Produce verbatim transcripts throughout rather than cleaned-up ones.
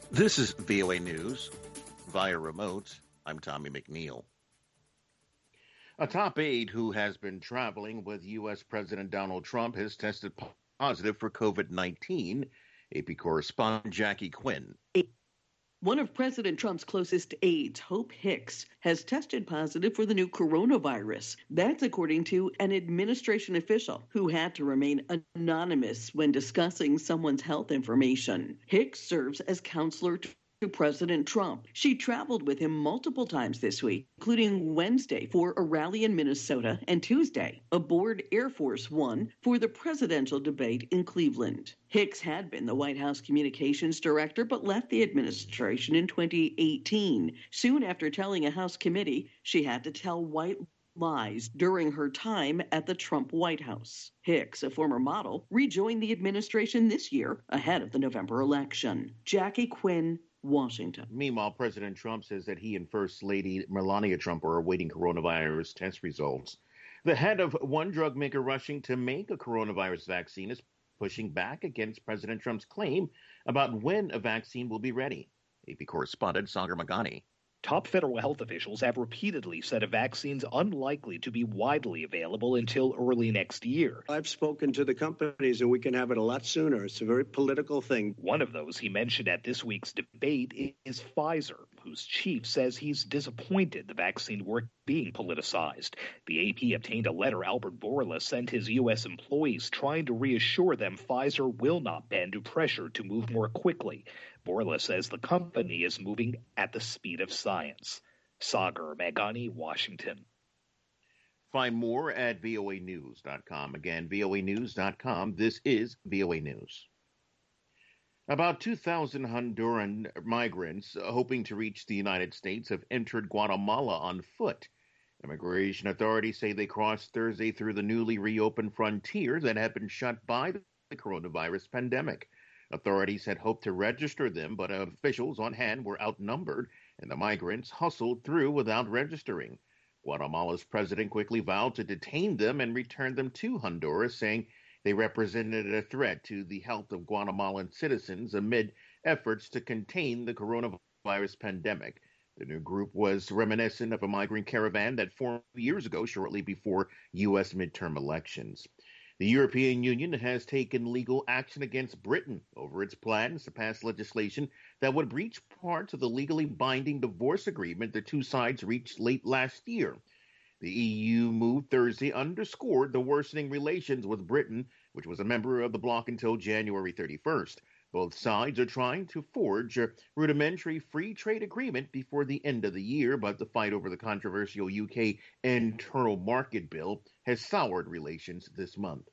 This is V O A News. Via remote, I'm Tommy McNeil. A top aide who has been traveling with U S. President Donald Trump has tested positive for COVID nineteen. A P correspondent Jackie Quinn. One of President Trump's closest aides, Hope Hicks, has tested positive for the new coronavirus. That's according to an administration official who had to remain anonymous when discussing someone's health information. Hicks serves as counselor to to President Trump. She traveled with him multiple times this week, including Wednesday for a rally in Minnesota and Tuesday aboard Air Force One for the presidential debate in Cleveland. Hicks had been the White House communications director but left the administration in twenty eighteen. Soon after telling a House committee she had to tell white lies during her time at the Trump White House. Hicks, a former model, rejoined the administration this year ahead of the November election. Jackie Quinn, Washington. Meanwhile, President Trump says that he and First Lady Melania Trump are awaiting coronavirus test results. The head of one drug maker rushing to make a coronavirus vaccine is pushing back against President Trump's claim about when a vaccine will be ready. A P correspondent Sagar Magani. Top federal health officials have repeatedly said a vaccine's unlikely to be widely available until early next year. I've spoken to the companies and we can have it a lot sooner. It's a very political thing. One of those he mentioned at this week's debate is Pfizer, whose chief says he's disappointed the vaccine weren't being politicized. The A P obtained a letter Albert Bourla sent his U S employees trying to reassure them Pfizer will not bend to pressure to move more quickly. Bourla says the company is moving at the speed of science. Sagar Magani, Washington. Find more at V O A news dot com. Again, V O A news dot com. This is V O A News. About two thousand Honduran migrants hoping to reach the United States have entered Guatemala on foot. Immigration authorities say they crossed Thursday through the newly reopened frontier that had been shut by the coronavirus pandemic. Authorities had hoped to register them, but officials on hand were outnumbered, and the migrants hustled through without registering. Guatemala's president quickly vowed to detain them and return them to Honduras, saying they represented a threat to the health of Guatemalan citizens amid efforts to contain the coronavirus pandemic. The new group was reminiscent of a migrant caravan that formed years ago, shortly before U S midterm elections. The European Union has taken legal action against Britain over its plans to pass legislation that would breach parts of the legally binding divorce agreement the two sides reached late last year. The E U move Thursday underscored the worsening relations with Britain, which was a member of the bloc until January thirty-first. Both sides are trying to forge a rudimentary free trade agreement before the end of the year, but the fight over the controversial U K internal market bill has soured relations this month.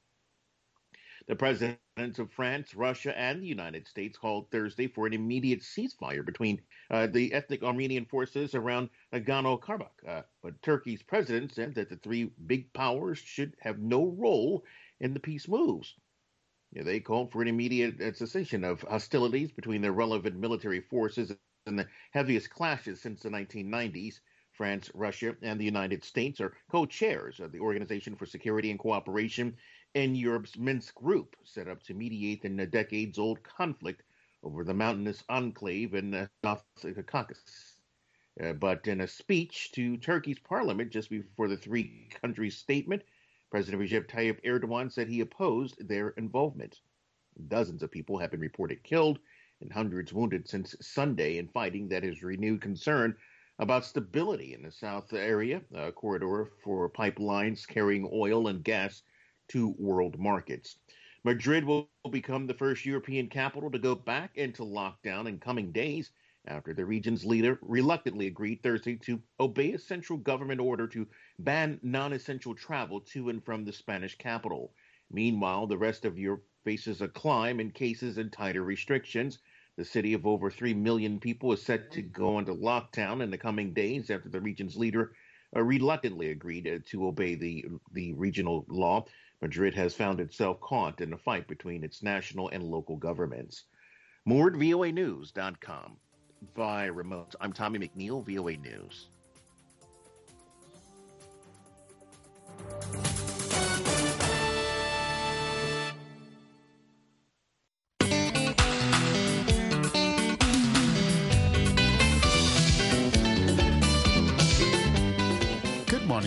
The presidents of France, Russia, and the United States called Thursday for an immediate ceasefire between uh, the ethnic Armenian forces around Nagorno-Karabakh. Uh, but Turkey's president said that the three big powers should have no role in the peace moves. Yeah, they called for an immediate cessation of hostilities between their relevant military forces in the heaviest clashes since the nineteen nineties. France, Russia, and the United States are co-chairs of the Organization for Security and Cooperation in Europe's Minsk group, set up to mediate in a decades-old conflict over the mountainous enclave in the South Caucasus. Uh, but in a speech to Turkey's parliament just before the three countries' statement, President Recep Tayyip Erdogan said he opposed their involvement. Dozens of people have been reported killed and hundreds wounded since Sunday in fighting that has renewed concern about stability in the south area, a corridor for pipelines carrying oil and gas to world markets. Madrid will become the first European capital to go back into lockdown in coming days after the region's leader reluctantly agreed Thursday to obey a central government order to ban non-essential travel to and from the Spanish capital. Meanwhile, the rest of Europe faces a climb in cases and tighter restrictions. The city of over three million people is set to go into lockdown in the coming days after the region's leader uh, reluctantly agreed uh, to obey the, the regional law. Madrid has found itself caught in a fight between its national and local governments. More at V O A news dot com. Via remote, I'm Tommy McNeil, V O A News.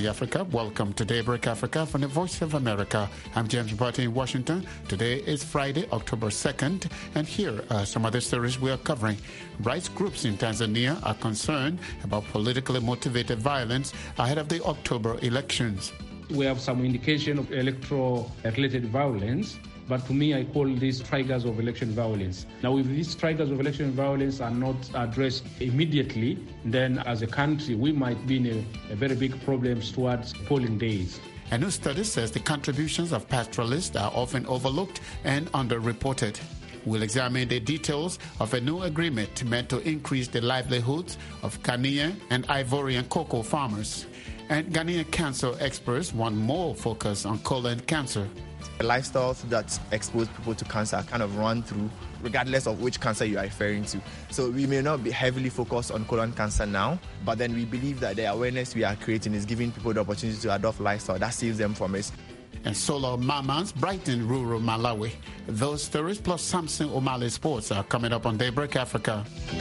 Morning Africa. Welcome to Daybreak Africa from the Voice of America. I'm James Barty in Washington. Today is Friday, October second, and here are some other stories we are covering. Rights groups in Tanzania are concerned about politically motivated violence ahead of the October elections. We have some indication of electoral-related violence, but to me, I call these triggers of election violence. Now, if these triggers of election violence are not addressed immediately, then as a country, we might be in a, a very big problem towards polling days. A new study says the contributions of pastoralists are often overlooked and underreported. We'll examine the details of a new agreement meant to increase the livelihoods of Ghanaian and Ivorian cocoa farmers. And Ghanaian cancer experts want more focus on colon cancer. The lifestyles that expose people to cancer kind of run through, regardless of which cancer you are referring to. So we may not be heavily focused on colon cancer now, but then we believe that the awareness we are creating is giving people the opportunity to adopt lifestyle that saves them from it. And solar mamas brighten rural Malawi. Those stories plus Samson O'Malley Sports are coming up on Daybreak Africa.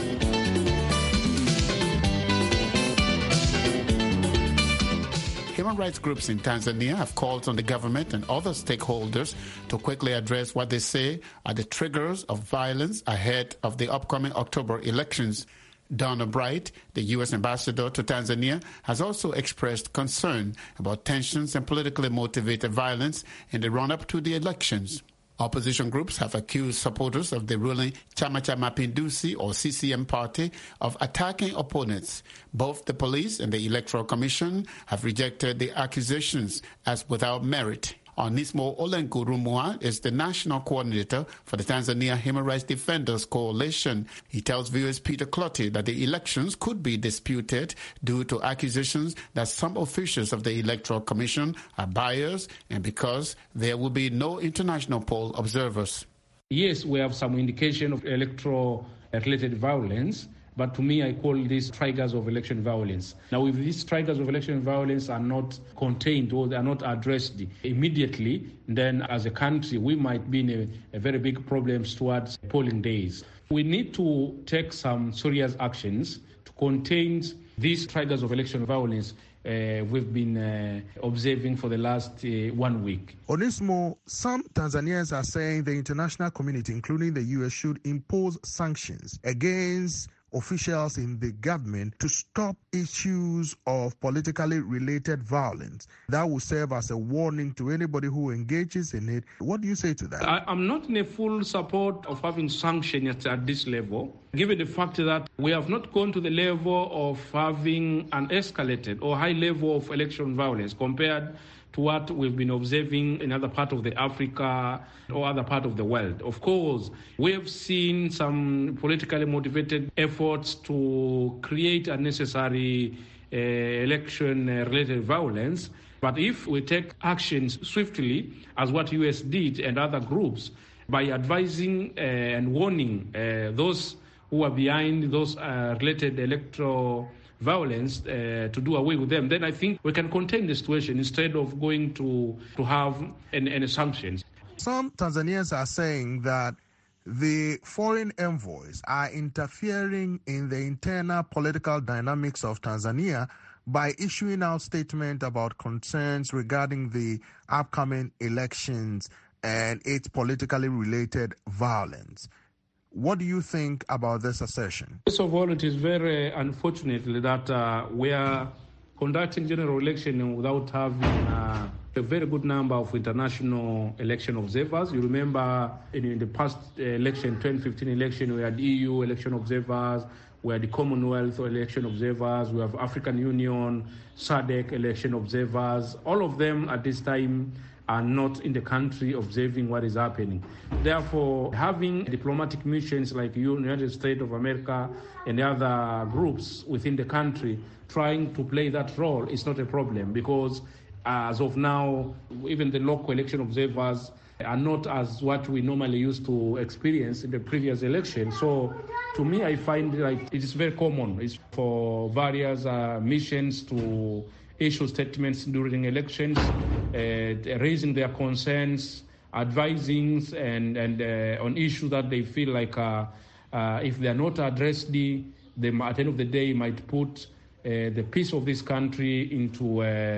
Human rights groups in Tanzania have called on the government and other stakeholders to quickly address what they say are the triggers of violence ahead of the upcoming October elections. Donna Bright, the U S ambassador to Tanzania, has also expressed concern about tensions and politically motivated violence in the run-up to the elections. Opposition groups have accused supporters of the ruling Chama cha Mapinduzi or C C M party of attacking opponents. Both the police and the Electoral Commission have rejected the accusations as without merit. Onismo Olenkurumwa is the national coordinator for the Tanzania Human Rights Defenders Coalition. He tells viewers Peter Clotty that the elections could be disputed due to accusations that some officials of the Electoral Commission are biased and because there will be no international poll observers. Yes, we have some indication of electoral-related violence, but to me, I call these triggers of election violence. Now, if these triggers of election violence are not contained or they are not addressed immediately, then as a country, we might be in a, a very big problem towards polling days. We need to take some serious actions to contain these triggers of election violence uh, we've been uh, observing for the last uh, one week. Onismo, some Tanzanians are saying the international community, including the U S, should impose sanctions against officials in the government to stop issues of politically related violence. That will serve as a warning to anybody who engages in it. What do you say to that? I, I'm not in a full support of having sanctions at, at this level, given the fact that we have not gone to the level of having an escalated or high level of election violence compared to what we've been observing in other parts of the Africa or other part of the world. Of course, we have seen some politically motivated efforts to create unnecessary uh, election-related violence. But if we take actions swiftly, as what U S did and other groups, by advising uh, and warning uh, those who are behind those uh, related electoral violence uh, to do away with them, then I think we can contain the situation instead of going to, to have any, any sanctions. Some Tanzanians are saying that the foreign envoys are interfering in the internal political dynamics of Tanzania by issuing out statements about concerns regarding the upcoming elections and its politically related violence. What do you think about this assertion? First of all, it is very unfortunate that uh, we are conducting general election without having uh, a very good number of international election observers. You remember in, in the past election, twenty fifteen election, we had E U election observers, we had the Commonwealth election observers, we have African Union, S A D C election observers. All of them at this time are not in the country observing what is happening. Therefore, having diplomatic missions like the United States of America and other groups within the country trying to play that role is not a problem, because as of now, even the local election observers are not as what we normally used to experience in the previous election. So to me, I find like it is very common it's for various uh, missions to issue statements during elections, uh, raising their concerns, advising and, and uh, on issues that they feel like uh, uh, if they are not addressed, they, at the end of the day might put uh, the peace of this country into uh,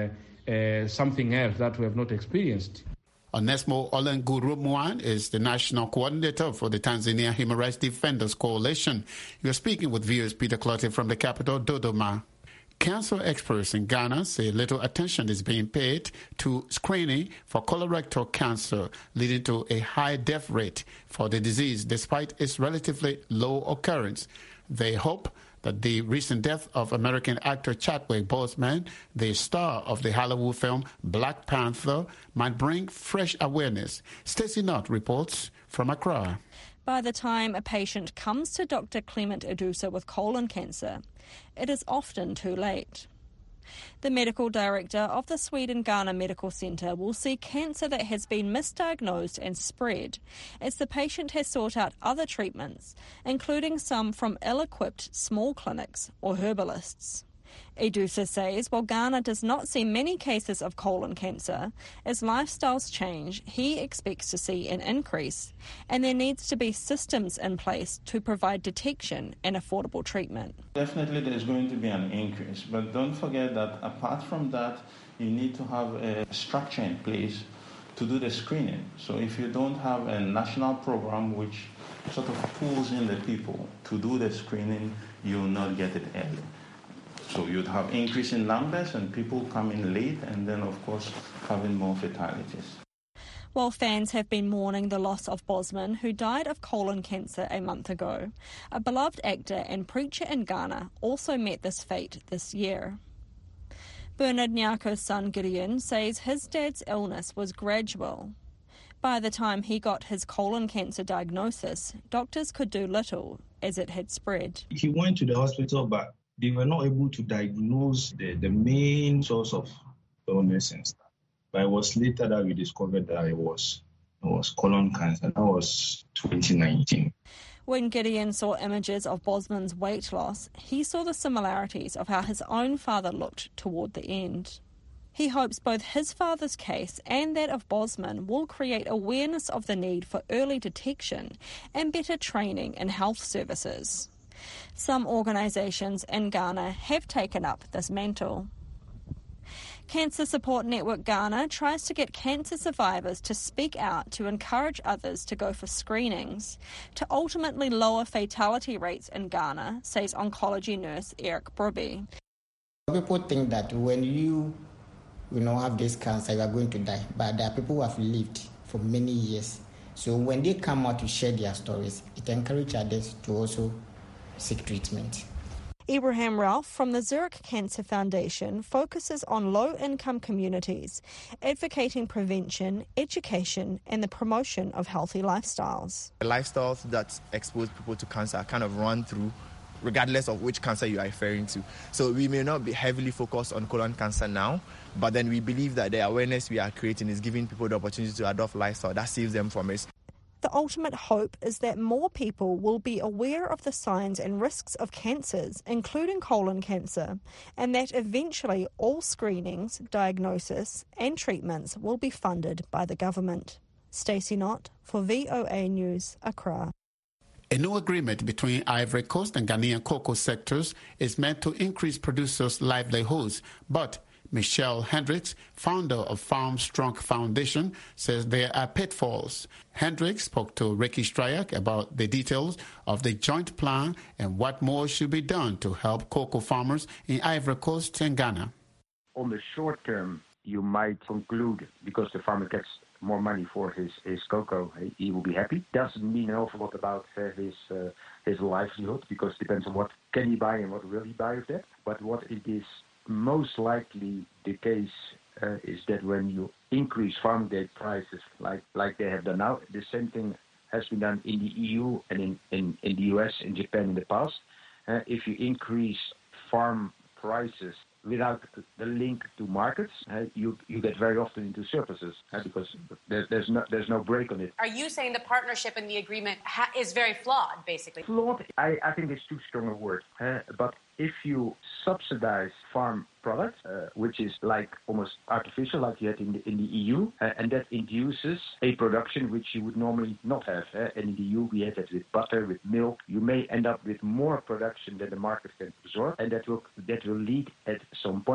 uh, something else that we have not experienced. Onesmo Olengurumwan is the national coordinator for the Tanzania Human Rights Defenders Coalition. You're speaking with viewers Peter Clottey from the capital, Dodoma. Cancer experts in Ghana say little attention is being paid to screening for colorectal cancer, leading to a high death rate for the disease despite its relatively low occurrence. They hope that the recent death of American actor Chadwick Boseman, the star of the Hollywood film Black Panther, might bring fresh awareness. Stacey Knott reports from Accra. By the time a patient comes to Doctor Clement Edosa with colon cancer, it is often too late. The medical director of the Sweden-Ghana Medical Centre will see cancer that has been misdiagnosed and spread as the patient has sought out other treatments, including some from ill-equipped small clinics or herbalists. Edosa says while Ghana does not see many cases of colon cancer, as lifestyles change, he expects to see an increase, and there needs to be systems in place to provide detection and affordable treatment. Definitely there's going to be an increase, but don't forget that apart from that, you need to have a structure in place to do the screening. So if you don't have a national program which sort of pulls in the people to do the screening, you will not get it early. So you'd have increase in numbers and people coming late and then, of course, having more fatalities. While fans have been mourning the loss of Boseman, who died of colon cancer a month ago, a beloved actor and preacher in Ghana also met this fate this year. Bernard Nyako's son Gideon says his dad's illness was gradual. By the time he got his colon cancer diagnosis, doctors could do little as it had spread. He went to the hospital, but they were not able to diagnose the, the main source of illness and stuff. But it was later that we discovered that it was, it was colon cancer. That was twenty nineteen. When Gideon saw images of Boseman's weight loss, he saw the similarities of how his own father looked toward the end. He hopes both his father's case and that of Boseman will create awareness of the need for early detection and better training in health services. Some organisations in Ghana have taken up this mantle. Cancer Support Network Ghana tries to get cancer survivors to speak out to encourage others to go for screenings to ultimately lower fatality rates in Ghana, says oncology nurse Eric Broby. People think that when you, you know, have this cancer, you are going to die, but there are people who have lived for many years. So when they come out to share their stories, it encourages others to also seek treatment. Ibrahim Ralph from the Zurich Cancer Foundation focuses on low-income communities, advocating prevention, education and the promotion of healthy lifestyles. The lifestyles that expose people to cancer kind of run through regardless of which cancer you are referring to. So we may not be heavily focused on colon cancer now, but then we believe that the awareness we are creating is giving people the opportunity to adopt lifestyle that saves them from it. The ultimate hope is that more people will be aware of the signs and risks of cancers, including colon cancer, and that eventually all screenings, diagnosis and treatments will be funded by the government. Stacey Knott for V O A News, Accra. A new agreement between Ivory Coast and Ghanaian cocoa sectors is meant to increase producers' livelihoods, but Michelle Hendricks, founder of Farm Strong Foundation, says there are pitfalls. Hendricks spoke to Ricky Stryak about the details of the joint plan and what more should be done to help cocoa farmers in Ivory Coast and Ghana. On the short term, you might conclude because the farmer gets more money for his, his cocoa, he will be happy. Doesn't mean an awful lot about uh, his uh, his livelihood, because it depends on what can he buy and what will he buy of that. But what it is most likely the case uh, is that when you increase farm gate prices like, like they have done now, the same thing has been done in the E U and in, in, in the U S and Japan in the past. Uh, if you increase farm prices without the link to markets, uh, you you get very often into surpluses uh, because there, there's no there's no break on it. Are you saying the partnership and the agreement ha- is very flawed, basically? Flawed, I, I think it's too strong a word. Uh, but if you subsidize farm products, uh, which is like almost artificial, like you had in the, in the E U, uh, and that induces a production which you would normally not have. Uh, and in the E U, we have that with butter, with milk. You may end up with more production than the market can absorb, and that will that will lead at some point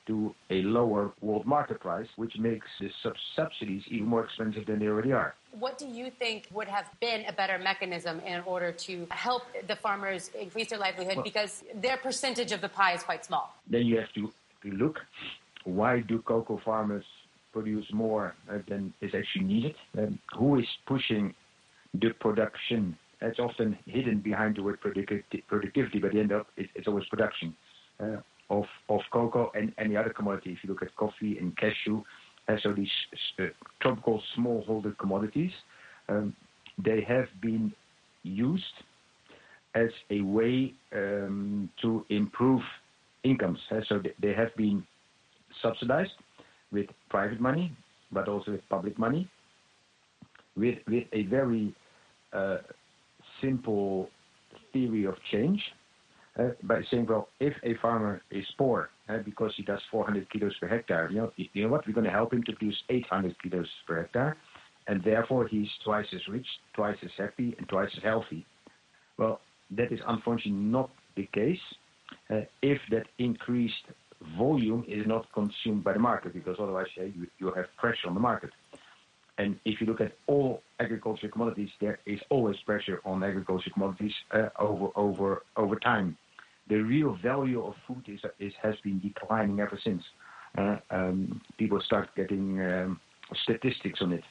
to a lower world market price, which makes the sub- subsidies even more expensive than they already are. What do you think would have been a better mechanism in order to help the farmers increase their livelihood? Well, because their percentage of the pie is quite small. Then you have to, to look, why do cocoa farmers produce more uh, than is actually needed? Um, who is pushing the production? It's often hidden behind the word productivity, but at the end of it, it's always production uh, of of cocoa and any other commodity. If you look at coffee and cashew, uh, so these uh, tropical smallholder commodities, um, they have been used as a way um, to improve incomes. Uh, so they have been subsidized with private money, but also with public money, with with a very uh, simple theory of change uh, by saying, well, if a farmer is poor uh, because he does four hundred kilos per hectare, you know, you know what, we're going to help him to produce eight hundred kilos per hectare, and therefore he's twice as rich, twice as happy, and twice as healthy. Well, that is unfortunately not the case uh, if that increased volume is not consumed by the market, because otherwise uh, you, you have pressure on the market. And if you look at all agricultural commodities, there is always pressure on agricultural commodities uh, over over over time. The real value of food is, is has been declining ever since. Uh, um, people start getting um, statistics on it.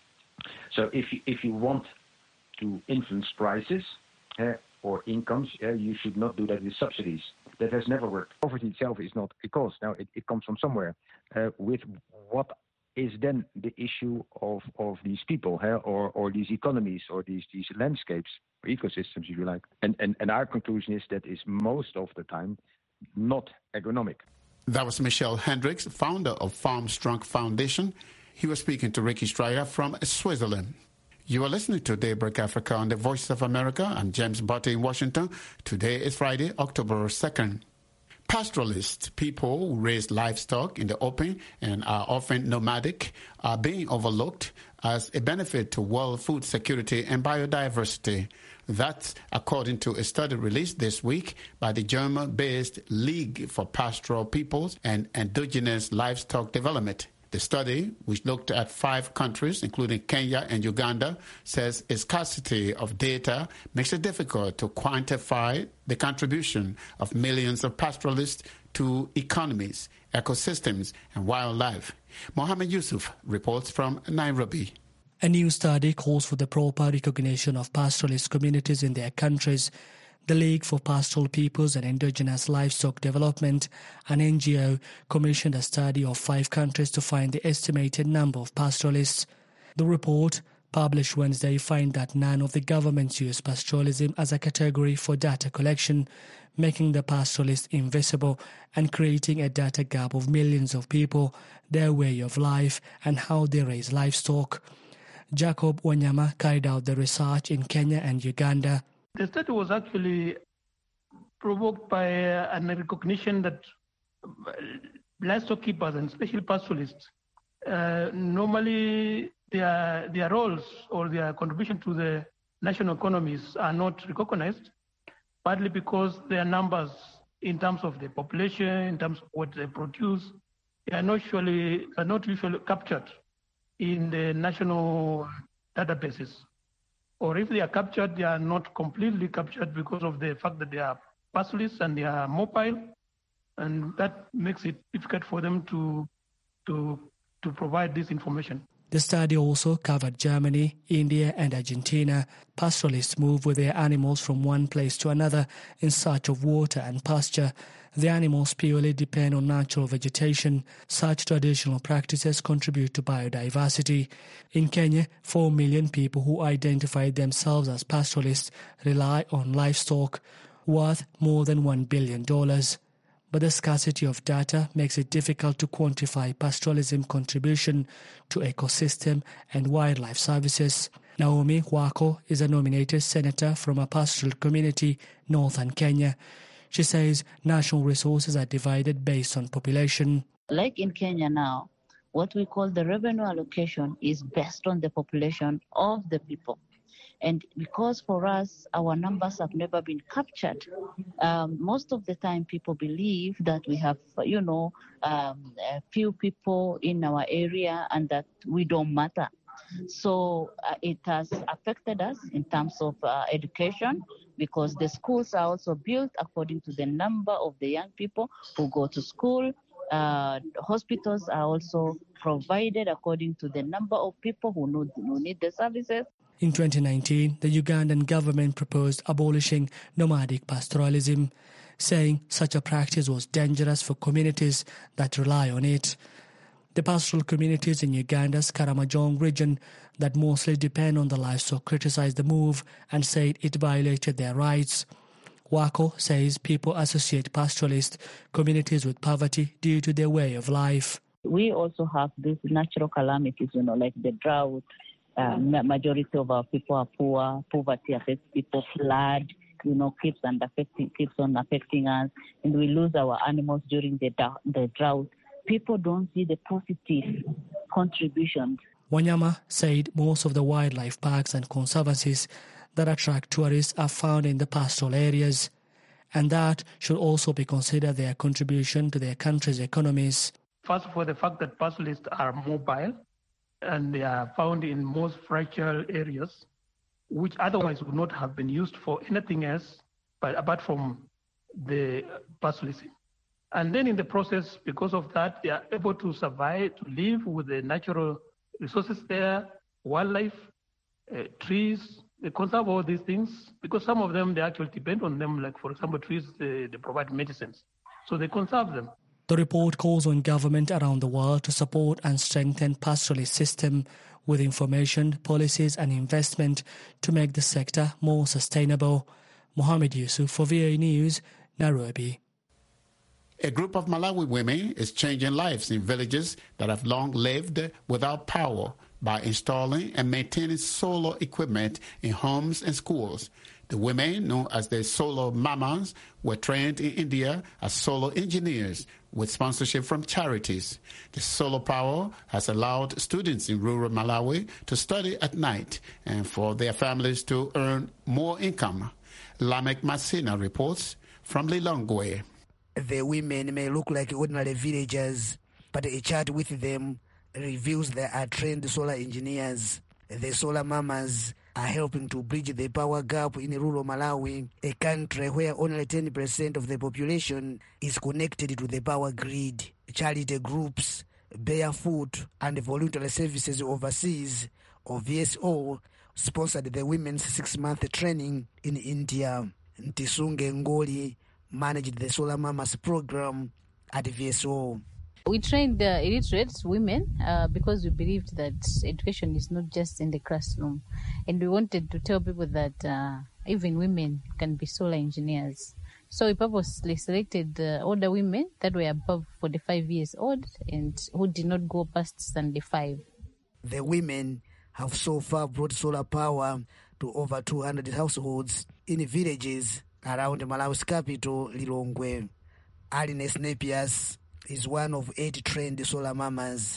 So if you, if you want to influence prices uh, or incomes, uh, you should not do that with subsidies. That has never worked. Poverty itself is not a cause. Now it, it comes from somewhere. Uh, with what is then the issue of, of these people, huh? or or these economies, or these these landscapes, or ecosystems, if you like. And, and and our conclusion is that is most of the time not agronomic. That was Michelle Hendricks, founder of Farm Strong Foundation. He was speaking to Ricky Stryer from Switzerland. You are listening to Daybreak Africa on the Voice of America. I'm James Butte in Washington. Today is Friday, October second. Pastoralists, people who raise livestock in the open and are often nomadic, are being overlooked as a benefit to world food security and biodiversity. That's according to a study released this week by the German-based League for Pastoral Peoples and Indigenous Livestock Development. The study, which looked at five countries, including Kenya and Uganda, says a scarcity of data makes it difficult to quantify the contribution of millions of pastoralists to economies, ecosystems, and wildlife. Mohammed Yusuf reports from Nairobi. A new study calls for the proper recognition of pastoralist communities in their countries. The League for Pastoral Peoples and Indigenous Livestock Development, an N G O, commissioned a study of five countries to find the estimated number of pastoralists. The report, published Wednesday, finds that none of the governments use pastoralism as a category for data collection, making the pastoralists invisible and creating a data gap of millions of people, their way of life, and how they raise livestock. Jacob Wanyama carried out the research in Kenya and Uganda. The study was actually provoked by uh, an recognition that uh, livestock keepers and especially pastoralists, uh, normally their their roles or their contribution to the national economies are not recognized, partly because their numbers in terms of the population, in terms of what they produce, they are not usually are not usually captured in the national databases. Or if they are captured, they are not completely captured because of the fact that they are pastoralists and they are mobile, and that makes it difficult for them to to to provide this information. The study also covered Germany, India, and Argentina. Pastoralists move with their animals from one place to another in search of water and pasture. The animals purely depend on natural vegetation. Such traditional practices contribute to biodiversity. In Kenya, four million people who identify themselves as pastoralists rely on livestock, worth more than one billion dollars. But the scarcity of data makes it difficult to quantify pastoralism contribution to ecosystem and wildlife services. Naomi Wako is a nominated senator from a pastoral community, northern Kenya. She says national resources are divided based on population. Like in Kenya now, what we call the revenue allocation is based on the population of the people. And because for us, our numbers have never been captured, um, most of the time people believe that we have, you know, um, a few people in our area and that we don't matter. So uh, it has affected us in terms of uh, education, because the schools are also built according to the number of the young people who go to school. Uh, hospitals are also provided according to the number of people who need, who need the services. In twenty nineteen, the Ugandan government proposed abolishing nomadic pastoralism, saying such a practice was dangerous for communities that rely on it. The pastoral communities in Uganda's Karamojong region that mostly depend on the livestock criticized the move and said it violated their rights. Wako says people associate pastoralist communities with poverty due to their way of life. We also have these natural calamities, you know, like the drought. Uh, majority of our people are poor. Poverty affects people. Flood, you know, keeps on affecting, keeps on affecting us, and we lose our animals during the the drought. People don't see the positive contributions. Wanyama said most of the wildlife parks and conservancies that attract tourists are found in the pastoral areas, and that should also be considered their contribution to their country's economies. First of all, the fact that pastoralists are mobile and they are found in most fragile areas, which otherwise would not have been used for anything else but apart from the pastoralism. And then in the process, because of that, they are able to survive, to live with the natural resources there, wildlife, uh, trees. They conserve all these things because some of them, they actually depend on them. Like, for example, trees, they, they provide medicines. So they conserve them. The report calls on government around the world to support and strengthen pastoralist system with information, policies and investment to make the sector more sustainable. Mohammed Yusuf for V O A News, Nairobi. A group of Malawi women is changing lives in villages that have long lived without power by installing and maintaining solar equipment in homes and schools. The women, known as the Solar Mamas, were trained in India as solar engineers with sponsorship from charities. The solar power has allowed students in rural Malawi to study at night and for their families to earn more income. Lamek Masina reports from Lilongwe. The women may look like ordinary villagers, but a chat with them reveals they are trained solar engineers. The Solar Mamas are helping to bridge the power gap in rural Malawi, a country where only ten percent of the population is connected to the power grid. Charity groups, Barefoot and Voluntary Services Overseas, or V S O, sponsored the women's six-month training in India. Ntisunge Ngoli managed the Solar Mamas program at V S O. We trained uh, illiterate women uh, because we believed that education is not just in the classroom. And we wanted to tell people that uh, even women can be solar engineers. So we purposely selected uh, older women that were above forty-five years old and who did not go past seventy-five. The women have so far brought solar power to over two hundred households in villages around Malawi's capital, Lilongwe. Alines Napias is one of eight trained solar mamas.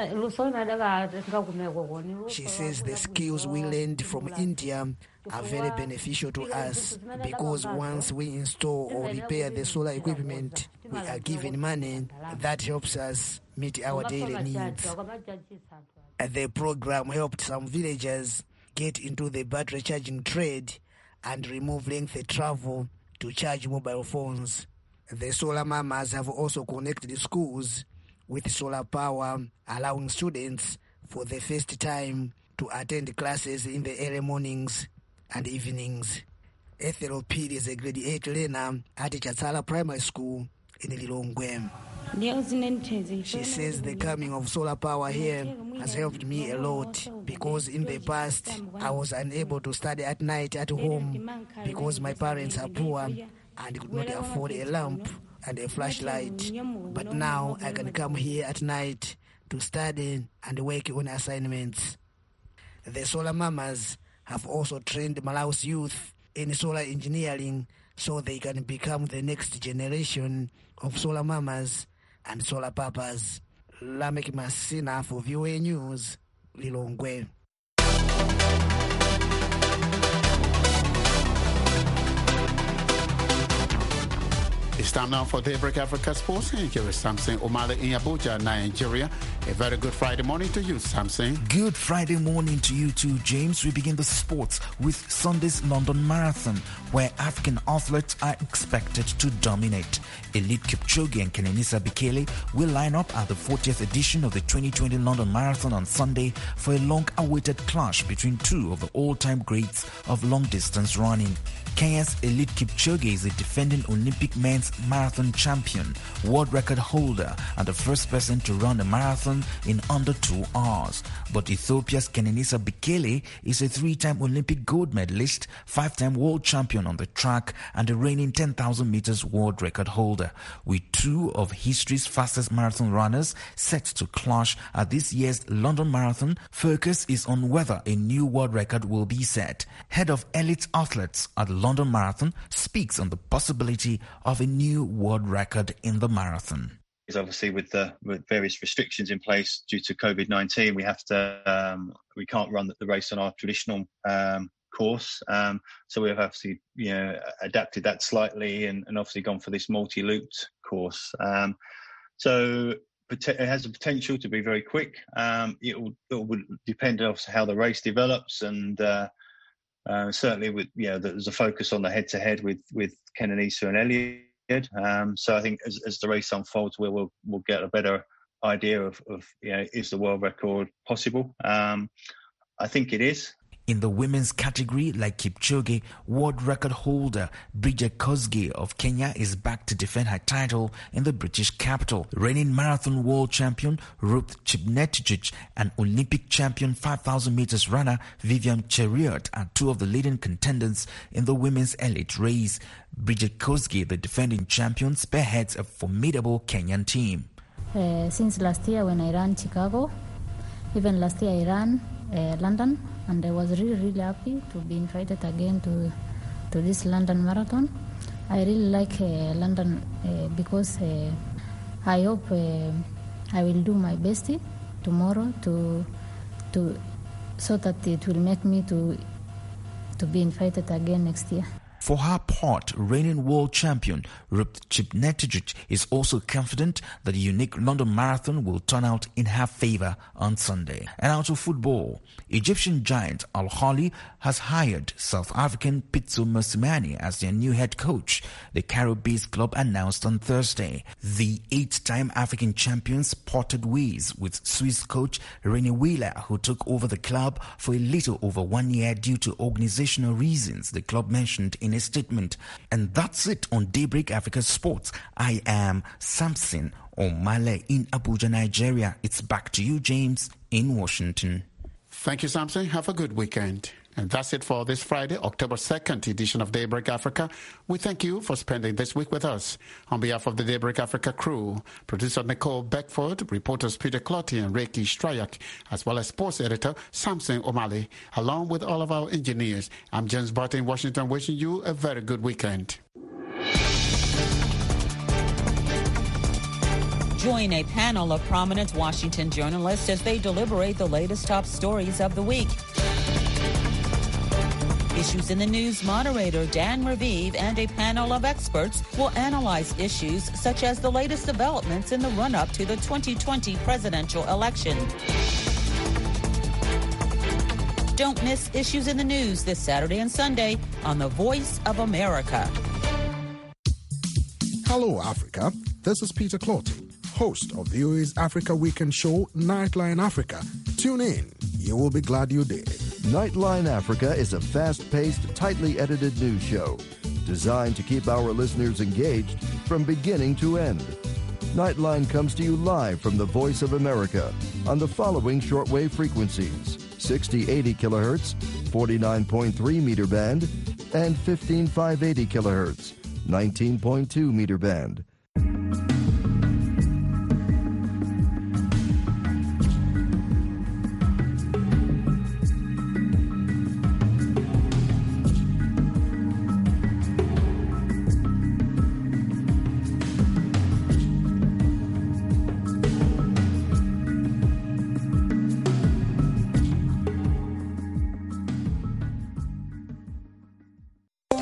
She says the skills we learned from India are very beneficial to us because once we install or repair the solar equipment, we are given money that helps us meet our daily needs. The program helped some villagers get into the battery charging trade and remove lengthy travel to charge mobile phones. The Solar Mamas have also connected schools with solar power, allowing students for the first time to attend classes in the early mornings and evenings. Ethel Piri is a grade eight learner at Chatsala Primary School in Lilongwe. She says the coming of solar power here has helped me a lot because in the past I was unable to study at night at home because my parents are poor and could not afford a lamp and a flashlight. But now I can come here at night to study and work on assignments. The Solar Mamas have also trained Malawi's youth in solar engineering so they can become the next generation of Solar Mamas and Solar Papas. Lamek Masina for V O A News, Lilongwe. time now for Daybreak Africa Sports. Here is Samson Omale in Abuja, Nigeria. A very good Friday morning to you, Samson. Good Friday morning to you too, James. We begin the sports with Sunday's London Marathon, where African athletes are expected to dominate. Eliud Kipchoge and Kenenisa Bekele will line up at the fortieth edition of the twenty twenty London Marathon on Sunday for a long-awaited clash between two of the all-time greats of long-distance running. Kenya's Eliud Kipchoge is a defending Olympic men's marathon champion, world record holder, and the first person to run a marathon in under two hours. But Ethiopia's Kenenisa Bekele is a three-time Olympic gold medalist, five-time world champion on the track, and a reigning ten thousand meters world record holder. With two of history's fastest marathon runners set to clash at this year's London Marathon, focus is on whether a new world record will be set. Head of elite athletes at the London Marathon speaks on the possibility of a new world record in the marathon. Is obviously with the with various restrictions in place due to COVID nineteen, we have to um, we can't run the race on our traditional um, course. Um, so we have obviously you know adapted that slightly and, and obviously gone for this multi-looped course. Um, so it has the potential to be very quick. Um, it, will, it would depend on how the race develops, and uh, uh, certainly with you know there's a focus on the head-to-head with with Kenenisa and Eliud. Um, so I think as, as the race unfolds, we'll, we'll we'll get a better idea of, of you know is the world record possible? Um, I think it is. In the women's category, like Kipchoge, world record holder Bridget Kosgei of Kenya is back to defend her title in the British capital. Reigning marathon world champion Ruth Chepngetich and Olympic champion five thousand meters runner Vivian Cheruiyot are two of the leading contenders in the women's elite race. Bridget Kosgei, the defending champion, spearheads a formidable Kenyan team. Uh, since last year when I ran Chicago, even last year I ran uh, London, and I was really, really happy to be invited again to to this London Marathon. I really like uh, London uh, because uh, I hope uh, I will do my best tomorrow to to so that it will make me to to be invited again next year. For her part, reigning world champion Ruth Chepngetich is also confident that the unique London Marathon will turn out in her favour on Sunday. And out of football, Egyptian giant Al Ahly has hired South African Pitso Mosimane as their new head coach, the Cairo-based club announced on Thursday. The eight-time African champions parted ways with Swiss coach René Weiler, who took over the club for a little over one year due to organizational reasons, the club mentioned in a statement. And that's it on Daybreak Africa Sports. I am Samson Omale in Abuja, Nigeria. It's back to you, James, in Washington. Thank you, Samson. Have a good weekend. And that's it for this Friday, October second edition of Daybreak Africa. We thank you for spending this week with us. On behalf of the Daybreak Africa crew, producer Nicole Beckford, reporters Peter Clotty and Reiki Strayak, as well as sports editor Samson Omale, along with all of our engineers, I'm James Barton in Washington, wishing you a very good weekend. Join a panel of prominent Washington journalists as they deliberate the latest top stories of the week. Issues in the News moderator Dan Raviv and a panel of experts will analyze issues such as the latest developments in the run-up to the twenty twenty presidential election. Don't miss Issues in the News this Saturday and Sunday on The Voice of America. Hello, Africa. This is Peter Clotty, host of V O A's Africa Weekend show, Nightline Africa. Tune in. You will be glad you did. Nightline Africa is a fast-paced, tightly edited news show designed to keep our listeners engaged from beginning to end. Nightline comes to you live from the Voice of America on the following shortwave frequencies: sixty eighty kilohertz, forty-nine point three meter band, and fifteen five eighty kilohertz, nineteen point two meter band.